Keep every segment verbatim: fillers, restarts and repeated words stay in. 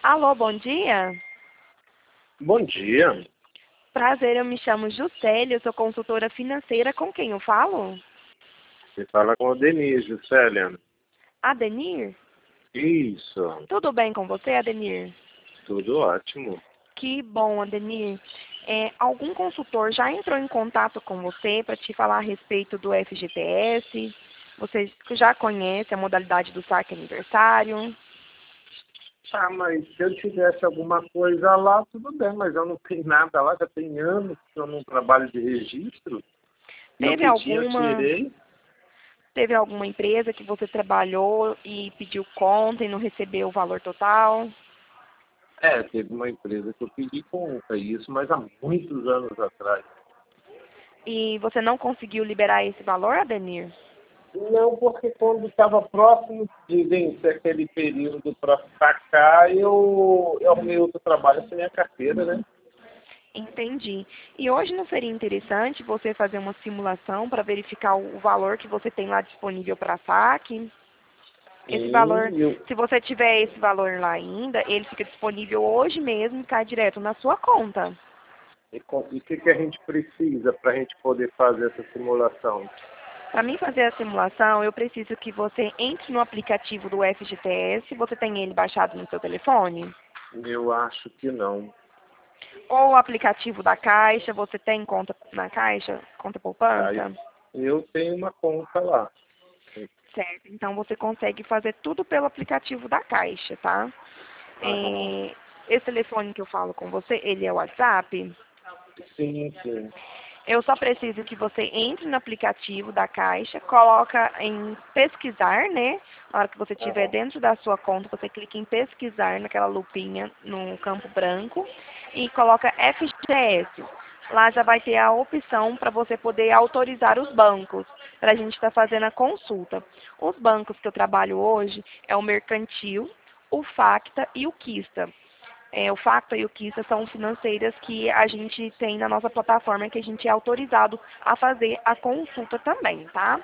Alô, bom dia. Bom dia. Prazer, eu me chamo Juscelia, eu sou consultora financeira. Com quem eu falo? Você fala com o Denise, Juscelia. Adenir? Isso. Tudo bem com você, Adenir? Tudo ótimo. Que bom, Adenir. É, algum consultor já entrou em contato com você para te falar a respeito do F G T S? Você já conhece a modalidade do saque aniversário? Ah, mas se eu tivesse alguma coisa lá, tudo bem, mas eu não tenho nada lá, já tem anos que eu não trabalho de registro. E o Teve que tinha, eu alguma, tirei. teve alguma empresa que você trabalhou e pediu conta e não recebeu o valor total? É, teve uma empresa que eu pedi conta, isso, mas há muitos anos atrás. E você não conseguiu liberar esse valor, Adenir? Não, porque quando estava próximo de vencer aquele período para sacar, eu, eu arrumei outro trabalho sem minha carteira, né? Entendi. E hoje não seria interessante você fazer uma simulação para verificar o valor que você tem lá disponível para saque? Esse valor, Sim, eu, se você tiver esse valor lá ainda, ele fica disponível hoje mesmo e cai direto na sua conta. E com- e o que, que a gente precisa para a gente poder fazer essa simulação? Para mim fazer a simulação, eu preciso que você entre no aplicativo do F G T S, você tem ele baixado no seu telefone? Eu acho que não. Ou o aplicativo da Caixa, você tem conta na Caixa, conta Aí poupança? eu tenho uma conta lá. Certo, então você consegue fazer tudo pelo aplicativo da Caixa, tá? Aham. É, esse telefone que eu falo com você, ele é o WhatsApp. Sim, sim. Eu só preciso que você entre no aplicativo da Caixa, coloca em pesquisar, né? Na hora que você estiver Aham. dentro da sua conta, você clica em pesquisar naquela lupinha no campo branco e coloca F G T S. Lá já vai ter a opção para você poder autorizar os bancos, para a gente estar fazendo a consulta. Os bancos que eu trabalho hoje é o Mercantil, o Facta e o Quista. É, o Facta e o Quista são financeiras que a gente tem na nossa plataforma, que a gente é autorizado a fazer a consulta também, tá?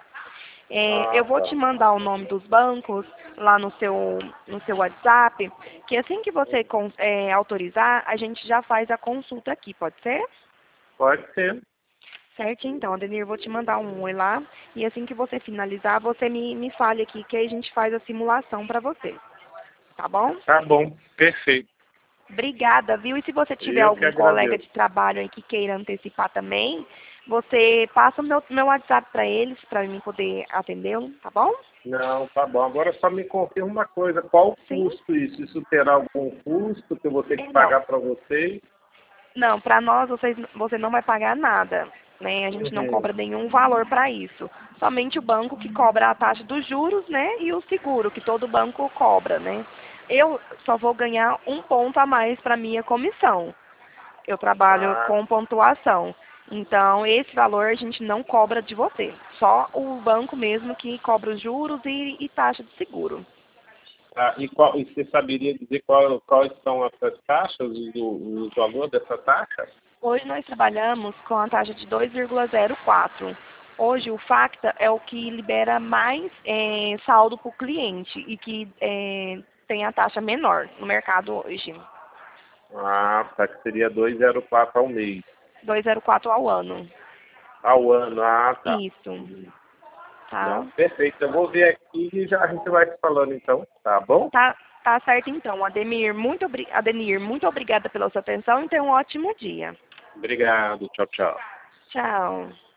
É, eu Ah, vou te tá. mandar o nome dos bancos lá no seu, no seu WhatsApp, que assim que você con- é, autorizar, a gente já faz a consulta aqui, pode ser? Pode ser. Certo, então, Adenir, eu vou te mandar um oi lá, e assim que você finalizar, você me, me fale aqui, que aí a gente faz a simulação para você, tá bom? Tá bom, perfeito. Obrigada, viu? E se você tiver Eu que algum colega agradeço. de trabalho aí que queira antecipar também, você passa o meu, meu WhatsApp para eles, para mim poder atendê-lo, tá bom? Não, tá bom. Agora só me confirma uma coisa. Qual o Sim. custo isso? Isso terá algum custo que eu vou ter que É, não, pagar para vocês? não, para nós vocês, você não vai pagar nada, né? A gente não Uhum. cobra nenhum valor para isso. Somente o banco que cobra a taxa dos juros, né? E o seguro, que todo banco cobra, né? Eu só vou ganhar um ponto a mais para minha comissão. Eu trabalho Ah, com pontuação. Então, esse valor a gente não cobra de você. Só o banco mesmo que cobra os juros e, e taxa de seguro. ah, e, qual, e você saberia dizer qual, quais são essas taxas, o, o valor dessa taxa? Hoje nós trabalhamos com a taxa de dois vírgula zero quatro. Hoje o Facta é o que libera mais eh, saldo para o cliente e que eh, tem a taxa menor no mercado hoje. Ah, tá, que seria duzentos e quatro ao mês. dois vírgula zero quatro ao ano. Ao ano, ah, tá. Isso, Não, tá? perfeito. Eu vou ver aqui e já a gente vai se falando então, tá bom? Tá, tá certo então. Ademir, muito, obri- Adenir, muito obrigada pela sua atenção e tenha um ótimo dia. Obrigado, tchau, tchau. Tchau.